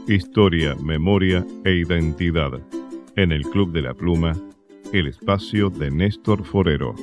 Historia, memoria e identidad. En el Club de la Pluma, el espacio de Néstor Forero.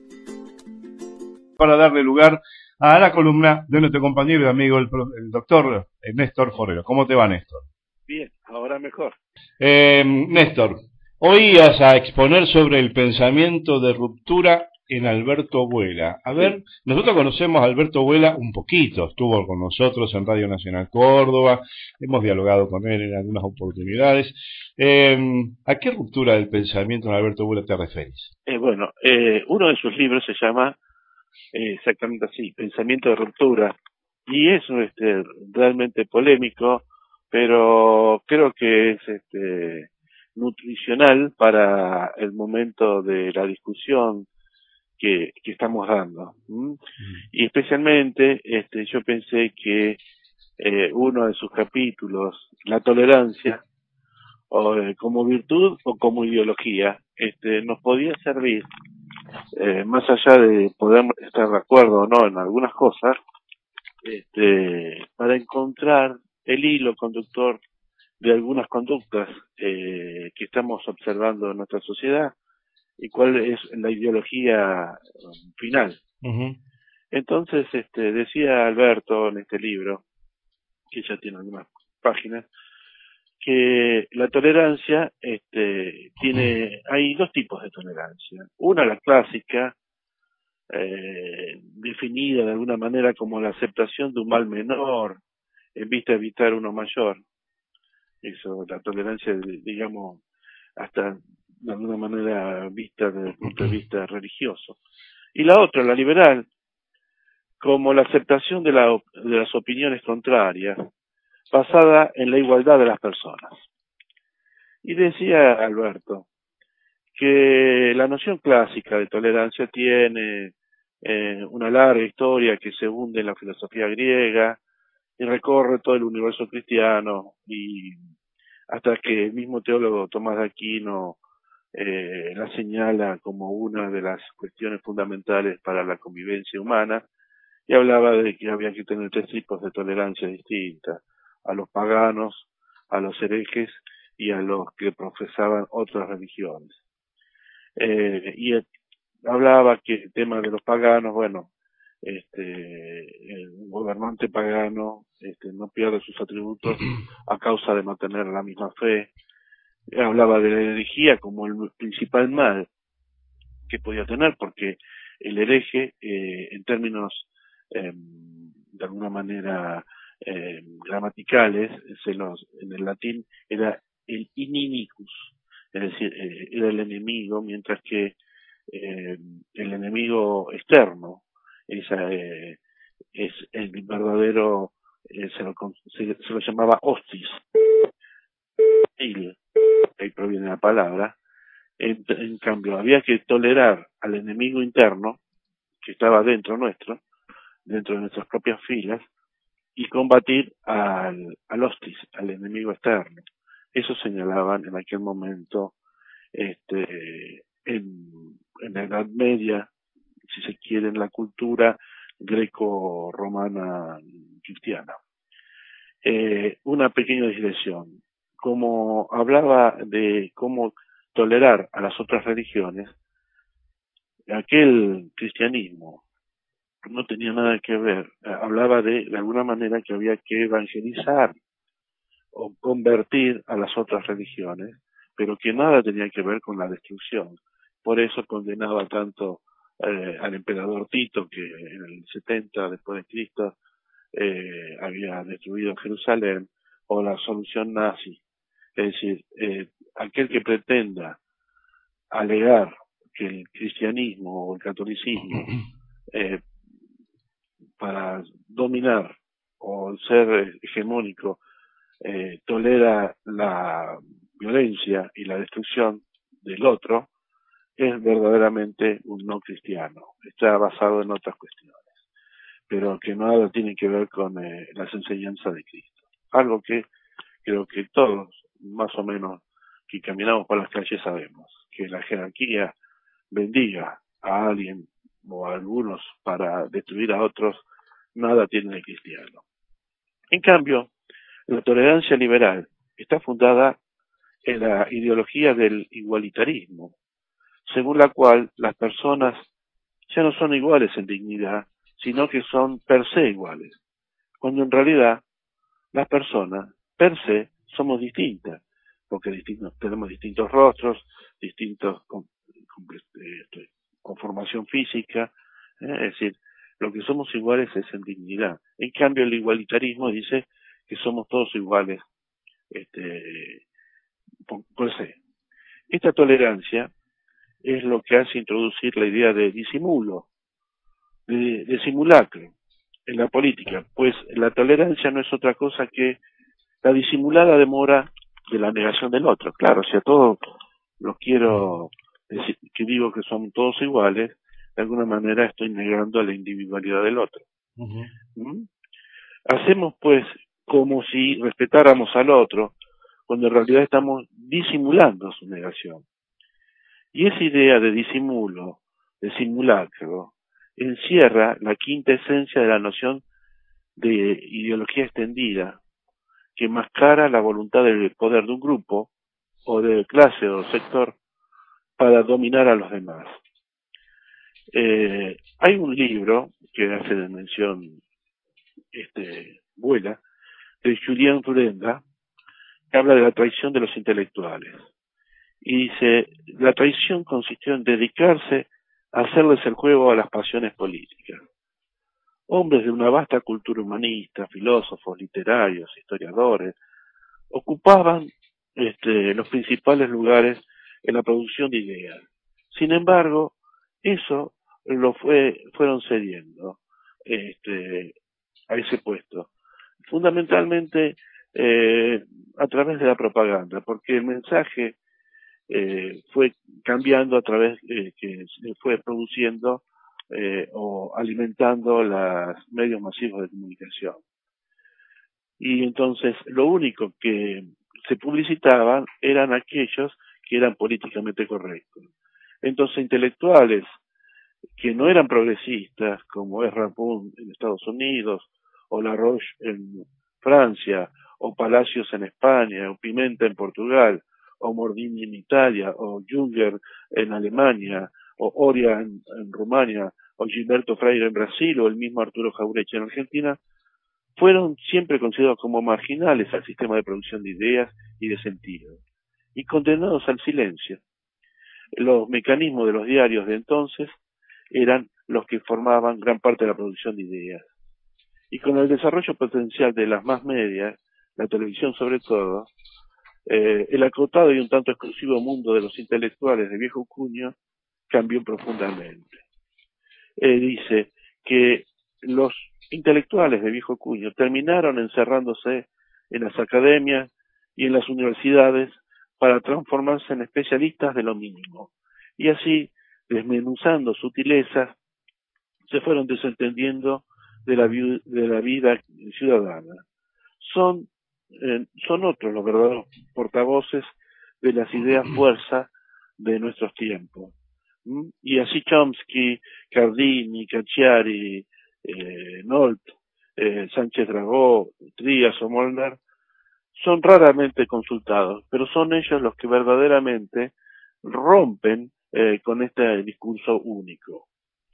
Para darle lugar a la columna de nuestro compañero y amigo, el doctor Néstor Forero. ¿Cómo te va, Néstor? Bien, ahora mejor. Néstor, hoy vas a exponer sobre el pensamiento de ruptura en Alberto Vuela. A ver, nosotros conocemos a Alberto Vuela un poquito, estuvo con nosotros en Radio Nacional Córdoba, hemos dialogado con él en algunas oportunidades. ¿A qué ruptura del pensamiento en Alberto Vuela te referís? Uno de sus libros se llama exactamente así, Pensamiento de Ruptura, y es realmente polémico, pero creo que es nutricional para el momento de la discusión que estamos dando. Y especialmente yo pensé que uno de sus capítulos, la tolerancia, como virtud o como ideología, nos podía servir, más allá de poder estar de acuerdo o no en algunas cosas, para encontrar el hilo conductor de algunas conductas que estamos observando en nuestra sociedad y cuál es la ideología final. Uh-huh. Entonces, decía Alberto en este libro, que ya tiene algunas páginas, que la tolerancia hay dos tipos de tolerancia. Una, la clásica, definida de alguna manera como la aceptación de un mal menor en vista de evitar uno mayor. Eso, la tolerancia, digamos, hasta de alguna manera vista desde el punto de vista religioso. Y la otra, la liberal, como la aceptación de las opiniones contrarias, basada en la igualdad de las personas. Y decía Alberto que la noción clásica de tolerancia tiene una larga historia que se hunde en la filosofía griega y recorre todo el universo cristiano, y hasta que el mismo teólogo Tomás de Aquino la señala como una de las cuestiones fundamentales para la convivencia humana, y hablaba de que había que tener tres tipos de tolerancia distintas: a los paganos, a los herejes y a los que profesaban otras religiones. Hablaba que el tema de los paganos, un gobernante pagano no pierde sus atributos a causa de no tener la misma fe. Hablaba de la herejía como el principal mal que podía tener, porque el hereje, en términos de alguna manera gramaticales, en el latín era el inimicus, es decir, era el enemigo, mientras que el enemigo externo es el verdadero, se lo llamaba hostis, ahí proviene la palabra. En cambio, había que tolerar al enemigo interno que estaba dentro de nuestras propias filas, y combatir al hostis, al enemigo externo. Eso señalaban en aquel momento, en la Edad Media, si se quiere, en la cultura greco-romana cristiana. Una pequeña digresión. Como hablaba de cómo tolerar a las otras religiones, aquel cristianismo no tenía nada que ver. Hablaba de alguna manera, que había que evangelizar o convertir a las otras religiones, pero que nada tenía que ver con la destrucción. Por eso condenaba tanto al emperador Tito, que en el 70 después de Cristo había destruido Jerusalén, o la solución nazi. Es decir, aquel que pretenda alegar que el cristianismo o el catolicismo para dominar o ser hegemónico tolera la violencia y la destrucción del otro, es verdaderamente un no cristiano. Está basado en otras cuestiones, pero que nada tiene que ver con las enseñanzas de Cristo. Algo que creo que todos, más o menos, que caminamos por las calles sabemos: que la jerarquía bendiga a alguien o a algunos para destruir a otros, nada tiene de cristiano. En cambio, La tolerancia liberal está fundada en la ideología del igualitarismo, según la cual las personas ya no son iguales en dignidad, sino que son per se iguales, cuando en realidad las personas per se somos distintas, porque tenemos distintos rostros, distintos conformación física, es decir, lo que somos iguales es en dignidad. En cambio, el igualitarismo dice que somos todos iguales por se. Esta tolerancia es lo que hace introducir la idea de disimulo, de simulacro en la política, pues la tolerancia no es otra cosa que la disimulada demora de la negación del otro. Claro, si a todos los quiero decir que digo que son todos iguales, de alguna manera estoy negando la individualidad del otro. ¿Mm? Hacemos pues como si respetáramos al otro, cuando en realidad estamos disimulando su negación. Y esa idea de disimulo, de simulacro, encierra la quinta esencia de la noción de ideología extendida, que enmascara la voluntad del poder de un grupo, o de clase o sector, para dominar a los demás. Hay un libro que hace de mención Vuela, de Julien Durenda, que habla de la traición de los intelectuales. Y dice, la traición consistió en dedicarse a hacerles el juego a las pasiones políticas. Hombres de una vasta cultura humanista, filósofos, literarios, historiadores, ocupaban los principales lugares en la producción de ideas. Sin embargo, eso fueron cediendo a ese puesto. Fundamentalmente a través de la propaganda, porque el mensaje fue cambiando a través que se fue produciendo o alimentando los medios masivos de comunicación. Y entonces lo único que se publicitaban eran aquellos que eran políticamente correctos. Entonces intelectuales que no eran progresistas, como es Ramón en Estados Unidos, o Laroche en Francia, o Palacios en España, o Pimenta en Portugal, o Mordini en Italia, o Junger en Alemania, o Oria en Rumania, o Gilberto Freire en Brasil, o el mismo Arturo Jauretche en Argentina, fueron siempre considerados como marginales al sistema de producción de ideas y de sentido, y condenados al silencio. Los mecanismos de los diarios de entonces eran los que formaban gran parte de la producción de ideas. Y con el desarrollo potencial de las más medias, la televisión sobre todo, el acotado y un tanto exclusivo mundo de los intelectuales de viejo cuño cambió profundamente. Dice que los intelectuales de viejo cuño terminaron encerrándose en las academias y en las universidades para transformarse en especialistas de lo mínimo. Y así, desmenuzando sutilezas, se fueron desentendiendo de la vida ciudadana. Son otros los verdaderos portavoces de las ideas fuerza de nuestros tiempos. Y así Chomsky, Cardini, Cacciari, Nolte, Sánchez Dragó, Trías o Molnar son raramente consultados, pero son ellos los que verdaderamente rompen con este discurso único.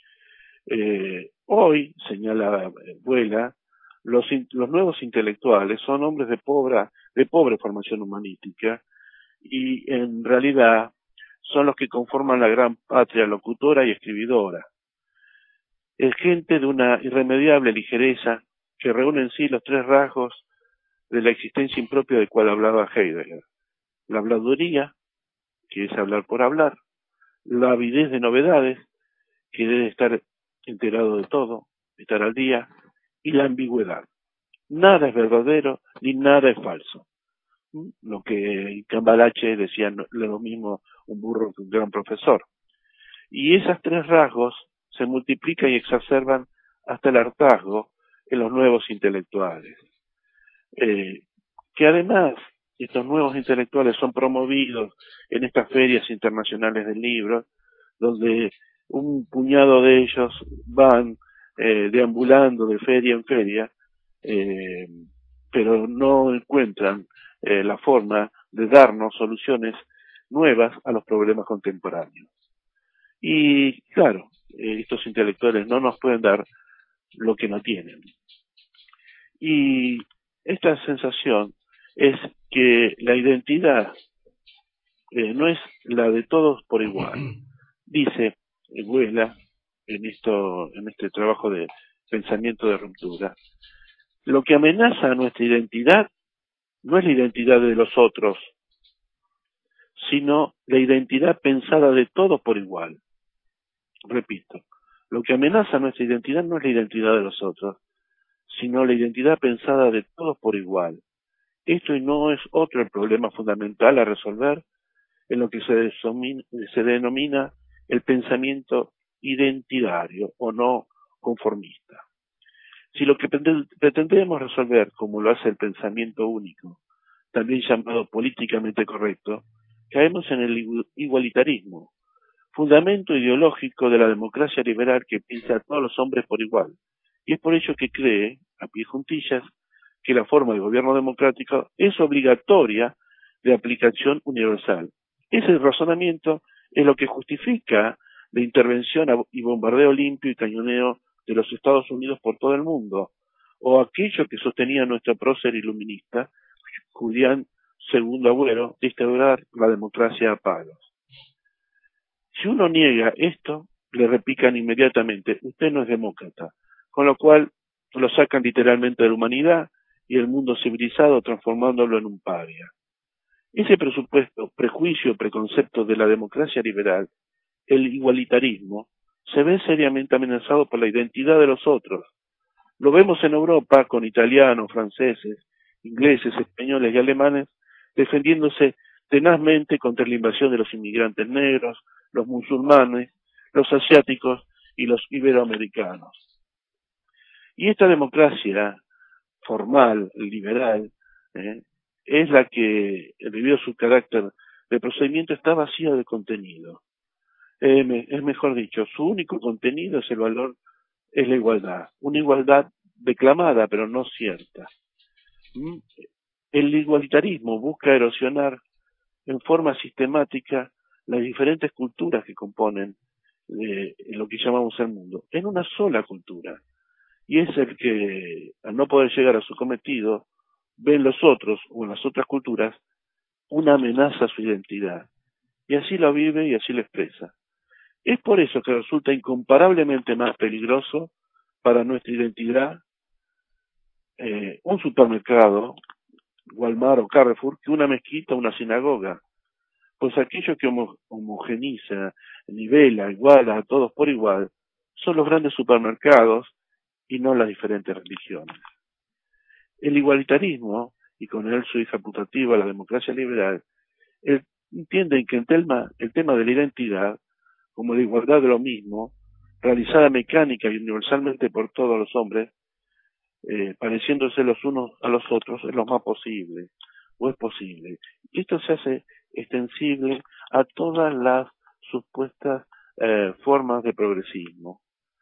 Hoy, señala Vuela, los nuevos intelectuales son hombres de pobre formación humanística y en realidad son los que conforman la gran patria locutora y escribidora. Es gente de una irremediable ligereza que reúne en sí los tres rasgos de la existencia impropia del cual hablaba Heidegger. La habladuría, que es hablar por hablar, la avidez de novedades, que debe estar enterado de todo, estar al día, y la ambigüedad. Nada es verdadero ni nada es falso. Lo que Cambalache decía lo mismo un burro que un gran profesor. Y esos tres rasgos se multiplican y exacerban hasta el hartazgo en los nuevos intelectuales. Que además estos nuevos intelectuales son promovidos en estas ferias internacionales del libro, donde un puñado de ellos van deambulando de feria en feria, pero no encuentran la forma de darnos soluciones nuevas a los problemas contemporáneos. Y claro, estos intelectuales no nos pueden dar lo que no tienen. Y esta sensación es que la identidad no es la de todos por igual. Dice Güela en este trabajo de pensamiento de ruptura, lo que amenaza a nuestra identidad no es la identidad de los otros, sino la identidad pensada de todos por igual. Repito, lo que amenaza nuestra identidad no es la identidad de los otros, sino la identidad pensada de todos por igual. Esto no es otro el problema fundamental a resolver en lo que se denomina el pensamiento identitario o no conformista. Si lo que pretendemos resolver, como lo hace el pensamiento único, también llamado políticamente correcto, caemos en el igualitarismo, fundamento ideológico de la democracia liberal que piensa a todos los hombres por igual. Y es por ello que cree, a pie juntillas, que la forma de gobierno democrático es obligatoria de aplicación universal. Ese razonamiento es lo que justifica la intervención y bombardeo limpio y cañoneo de los Estados Unidos por todo el mundo, o aquello que sostenía nuestro prócer iluminista, Julián II Agüero, de instaurar la democracia a palos. Si uno niega esto, le repican inmediatamente, usted no es demócrata, con lo cual lo sacan literalmente de la humanidad y el mundo civilizado transformándolo en un paria. Ese presupuesto, prejuicio, preconcepto de la democracia liberal, el igualitarismo, se ve seriamente amenazado por la identidad de los otros. Lo vemos en Europa con italianos, franceses, ingleses, españoles y alemanes defendiéndose tenazmente contra la invasión de los inmigrantes negros, los musulmanes, los asiáticos y los iberoamericanos. Y esta democracia formal, liberal, es la que, debido a su carácter de procedimiento, está vacía de contenido. Es mejor dicho, su único contenido es la igualdad. Una igualdad declamada, pero no cierta. El igualitarismo busca erosionar en forma sistemática las diferentes culturas que componen lo que llamamos el mundo, en una sola cultura. Y es el que, al no poder llegar a su cometido, ve en los otros o en las otras culturas una amenaza a su identidad. Y así lo vive y así lo expresa. Es por eso que resulta incomparablemente más peligroso para nuestra identidad un supermercado, Walmart o Carrefour, que una mezquita o una sinagoga. Pues aquello que homogeniza, nivela, iguala a todos por igual, son los grandes supermercados y no las diferentes religiones. El igualitarismo, y con él su hija putativa, la democracia liberal, entienden que el tema de la identidad, como la igualdad de lo mismo, realizada mecánica y universalmente por todos los hombres, pareciéndose los unos a los otros, es lo más posible, o es posible. Y esto se hace extensible a todas las supuestas formas de progresismo.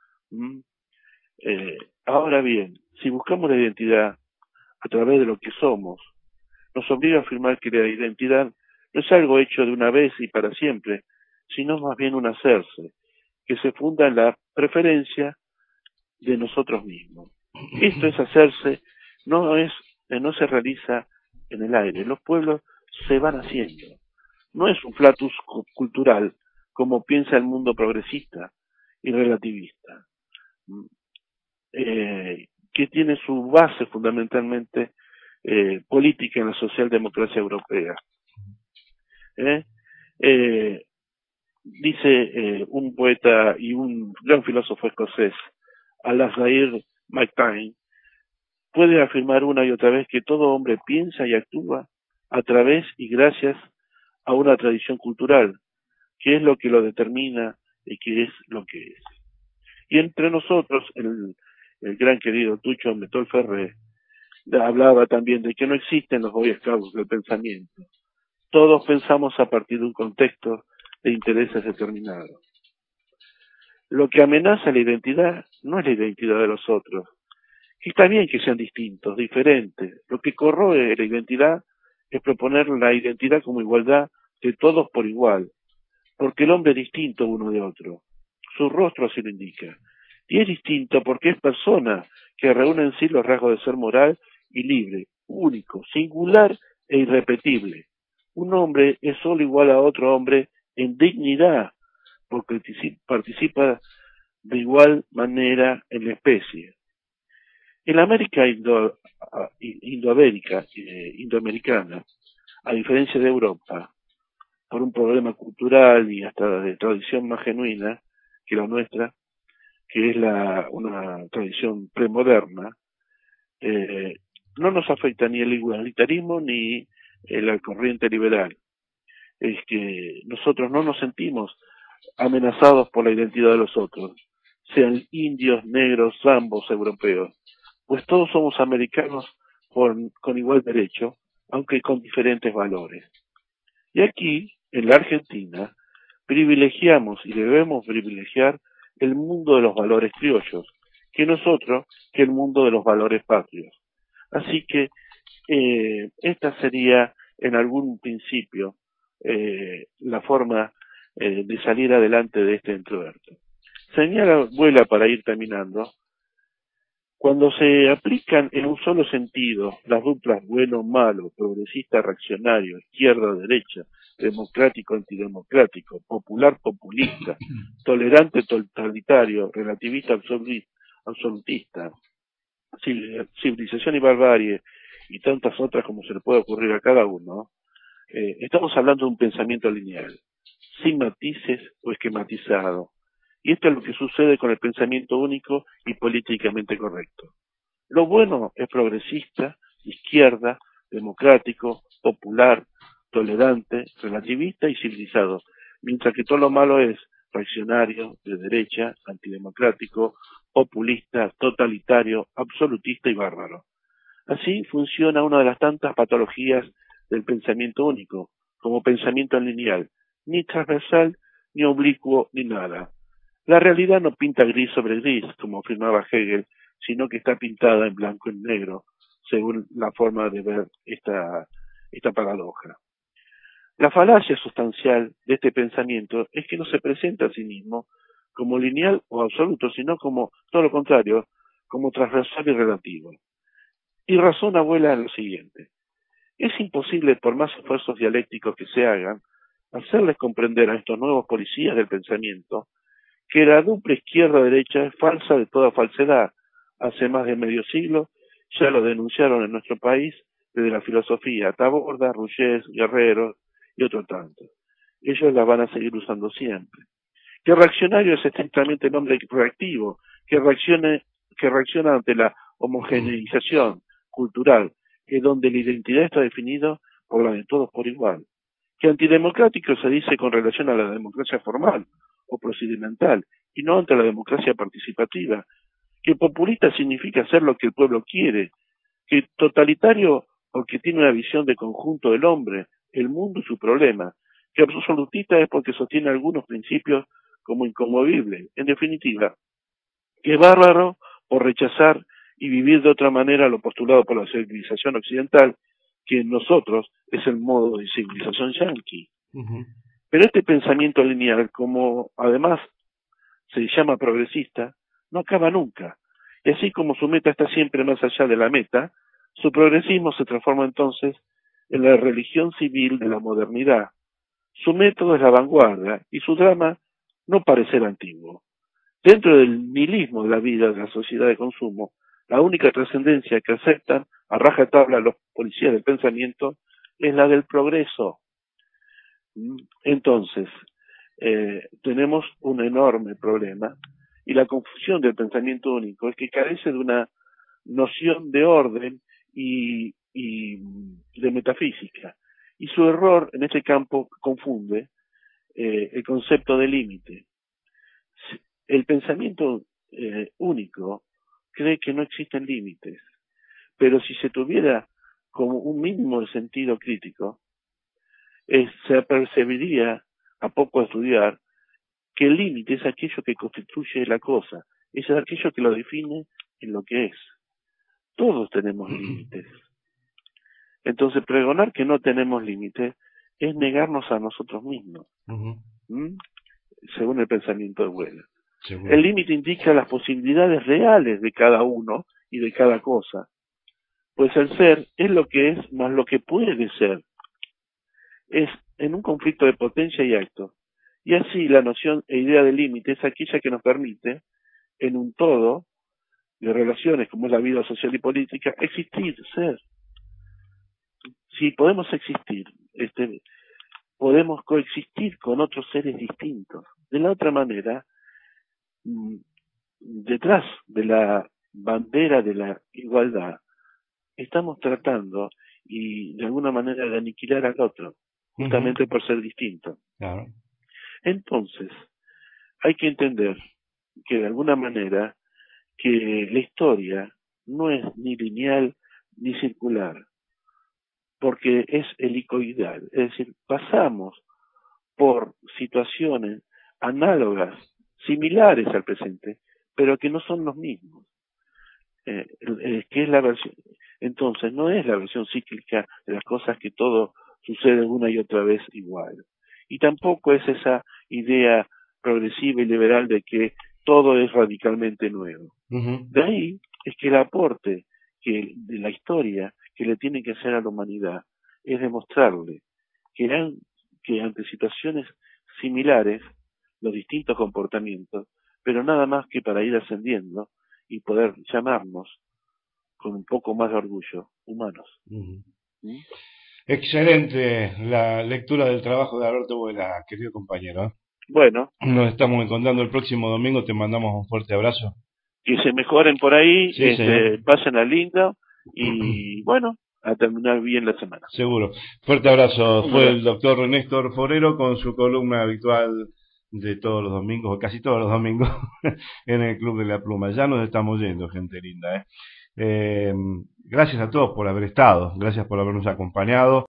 Ahora bien, si buscamos la identidad a través de lo que somos, nos obliga a afirmar que la identidad no es algo hecho de una vez y para siempre, sino más bien un hacerse, que se funda en la preferencia de nosotros mismos. Esto es hacerse, no se realiza en el aire, los pueblos se van haciendo. No es un flatus cultural, como piensa el mundo progresista y relativista, que tiene su base fundamentalmente política en la socialdemocracia europea. Dice un poeta y un gran filósofo escocés, Alasdair MacTaine, puede afirmar una y otra vez que todo hombre piensa y actúa a través y gracias a una tradición cultural, que es lo que lo determina y que es lo que es. Y entre nosotros, el gran querido Tucho Metol Ferré hablaba también de que no existen los Boy Scouts del pensamiento. Todos pensamos a partir de un contexto de intereses determinados. Lo que amenaza la identidad no es la identidad de los otros, Está bien que sean distintos, diferentes. Lo que corroe la identidad es proponer la identidad como igualdad de todos por igual, porque el hombre es distinto uno de otro. Su rostro así lo indica. Y es distinto porque es persona que reúne en sí los rasgos de ser moral y libre, único, singular e irrepetible. Un hombre es solo igual a otro hombre en dignidad, porque participa de igual manera en la especie. En la América indoamericana, a diferencia de Europa, por un problema cultural y hasta de tradición más genuina que la nuestra, que es una tradición premoderna, eh, no nos afecta ni el igualitarismo ni la corriente liberal. Es que nosotros no nos sentimos amenazados por la identidad de los otros, sean indios, negros, zambos, europeos, pues todos somos americanos con igual derecho, aunque con diferentes valores. Y aquí, en la Argentina, privilegiamos y debemos privilegiar el mundo de los valores criollos, que nosotros, que el mundo de los valores patrios. Así que esta sería en algún principio la forma de salir adelante de este introverto. Señala, vuela para ir terminando, cuando se aplican en un solo sentido las duplas bueno-malo, progresista-reaccionario, izquierda-derecha, democrático-antidemocrático, popular-populista, tolerante-totalitario, relativista-absolutista, civilización y barbarie, y tantas otras como se le puede ocurrir a cada uno, estamos hablando de un pensamiento lineal, sin matices o esquematizado. Y esto es lo que sucede con el pensamiento único y políticamente correcto. Lo bueno es progresista, izquierda, democrático, popular, tolerante, relativista y civilizado, mientras que todo lo malo es reaccionario, de derecha, antidemocrático, populista, totalitario, absolutista y bárbaro. Así funciona una de las tantas patologías del pensamiento único, como pensamiento lineal, ni transversal, ni oblicuo, ni nada. La realidad no pinta gris sobre gris, como afirmaba Hegel, sino que está pintada en blanco y negro, según la forma de ver esta paradoja. La falacia sustancial de este pensamiento es que no se presenta a sí mismo como lineal o absoluto, sino como todo lo contrario, como transversal y relativo. Y razón abuela en lo siguiente. Es imposible, por más esfuerzos dialécticos que se hagan, hacerles comprender a estos nuevos policías del pensamiento que la dupla izquierda-derecha es falsa de toda falsedad. Hace más de medio siglo ya lo denunciaron en nuestro país desde la filosofía Taborda, Ruggiero, Guerrero y otros tantos. Ellos la van a seguir usando siempre. Que reaccionario es estrictamente el hombre reactivo, que reacciona ante la homogeneización cultural, que donde la identidad está definida por la de todos por igual. Que antidemocrático se dice con relación a la democracia formal o procedimental, y no ante la democracia participativa. Que populista significa hacer lo que el pueblo quiere. Que totalitario porque tiene una visión de conjunto del hombre, el mundo y su problema. Que absolutista es porque sostiene algunos principios como inconmovibles. En definitiva, que bárbaro por rechazar y vivir de otra manera lo postulado por la civilización occidental, que en nosotros es el modo de civilización yanqui. Pero este pensamiento lineal, como además se llama progresista, no acaba nunca. Y así como su meta está siempre más allá de la meta, su progresismo se transforma entonces en la religión civil de la modernidad. Su método es la vanguardia y su drama no parecer antiguo. Dentro del nihilismo de la vida de la sociedad de consumo, la única trascendencia que aceptan a rajatabla los policías del pensamiento es la del progreso. Entonces, tenemos un enorme problema y la confusión del pensamiento único es que carece de una noción de orden y de metafísica. Y su error en este campo confunde el concepto de límite. El pensamiento único cree que no existen límites, pero si se tuviera como un mínimo de sentido crítico, se percibiría a poco estudiar que el límite es aquello que constituye la cosa, es aquello que lo define en lo que es. Todos tenemos límites. Entonces, pregonar que no tenemos límites es negarnos a nosotros mismos, según el pensamiento de Wheeler. El límite indica las posibilidades reales de cada uno y de cada cosa, pues el ser es lo que es más lo que puede ser. Es en un conflicto de potencia y acto. Y así la noción e idea de límite es aquella que nos permite, en un todo de relaciones como es la vida social y política, existir, ser. Si podemos existir, podemos coexistir con otros seres distintos. De la otra manera, detrás de la bandera de la igualdad, estamos tratando y de alguna manera de aniquilar al otro, justamente por ser distinto. Claro. Entonces, hay que entender que de alguna manera que la historia no es ni lineal ni circular, porque es helicoidal, es decir, pasamos por situaciones análogas, similares al presente, pero que no son los mismos. Que es la versión, entonces no es la versión cíclica de las cosas que todo sucede una y otra vez igual. Y tampoco es esa idea progresiva y liberal de que todo es radicalmente nuevo. De ahí es que el aporte de la historia que le tiene que hacer a la humanidad es demostrarle que ante situaciones similares, los distintos comportamientos, pero nada más que para ir ascendiendo y poder llamarnos con un poco más de orgullo humanos. Excelente la lectura del trabajo de Alberto Vuela, querido compañero. Bueno, nos estamos encontrando el próximo domingo, te mandamos un fuerte abrazo. Que se mejoren por ahí, Sí, pasen al lindo y bueno, a terminar bien la semana. Seguro. Fuerte abrazo. Fue el doctor Néstor Forero con su columna habitual de todos los domingos, o casi todos los domingos, en el Club de la Pluma. Ya nos estamos yendo, gente linda. Gracias a todos por haber estado, gracias por habernos acompañado.